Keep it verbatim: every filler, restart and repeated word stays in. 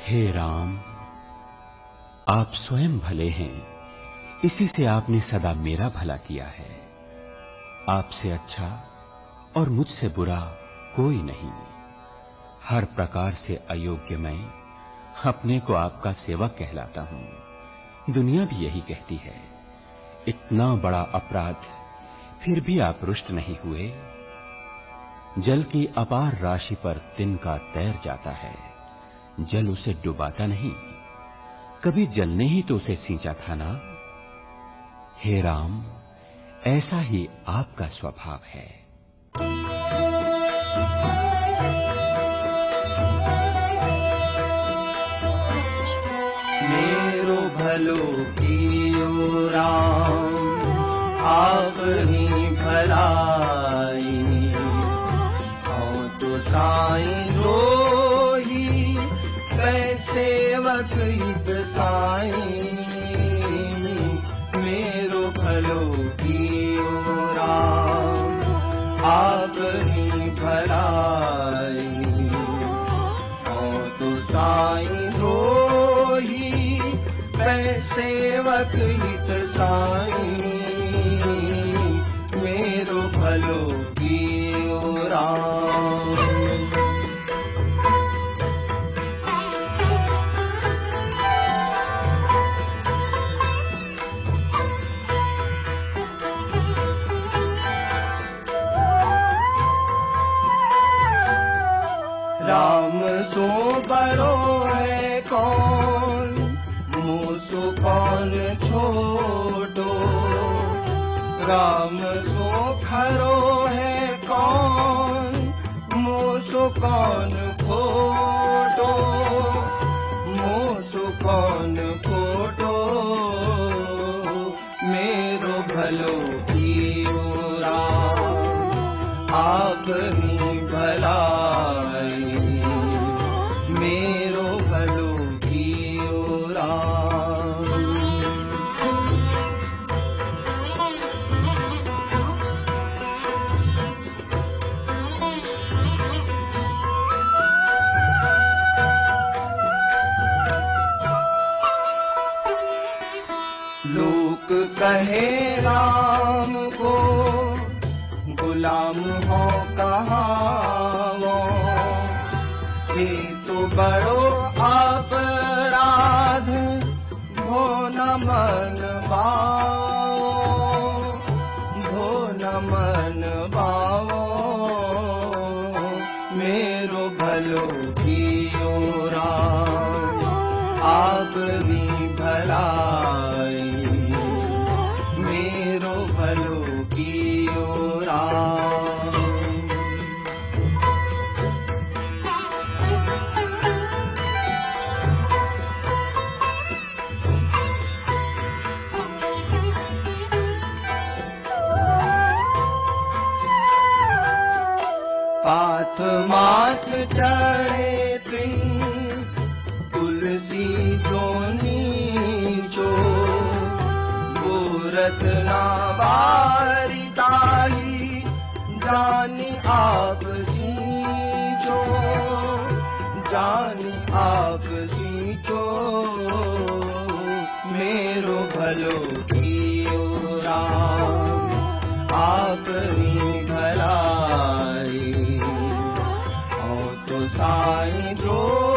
हे राम, आप स्वयं भले हैं, इसी से आपने सदा मेरा भला किया है। आपसे अच्छा और मुझसे बुरा कोई नहीं। हर प्रकार से अयोग्य मैं अपने को आपका सेवक कहलाता हूं। दुनिया भी यही कहती है। इतना बड़ा अपराध फिर भी आप रुष्ट नहीं हुए। जल की अपार राशि पर तिनका तैर जाता है, जल उसे डुबाता नहीं। कभी जल ने ही तो उसे सींचा था ना। हे राम, ऐसा ही आपका स्वभाव है। मेरो भलो कियो राम, आपनी भलाई। औ तो साईं रोही, सेवक हित साईं। मेरो भलो कियो राम, आपनी भलाई। औ तो साईं रोही, सेवक हित साईं। मेरो भलो कियो राम। राम सो बड़ो है कौन, मुसो कौन छोटो। राम सो खरो है कौन, मुसो कौन खोटो। मुसो कौन खोटो, मेरो भलो कियो राम, आपनी भलाई। मेरो भलो कियो राम। लोक कहे राम को, गुलाम हो कहावो। ये तो बड़ो अपराध, भो न मन भावो। भो न मन भावो, मेरो भलो कियो राम, आपनी भलाई। मेरो भलो कियो राम। पाथ माथ चढ़े तिन, तुलसी जो नीचो। गोरत ना बारी ताही, जानी आप सींचो। जानी आप सींचो, मेरो भलो कियो राम, आपनी भलाई। औ तो साईं जो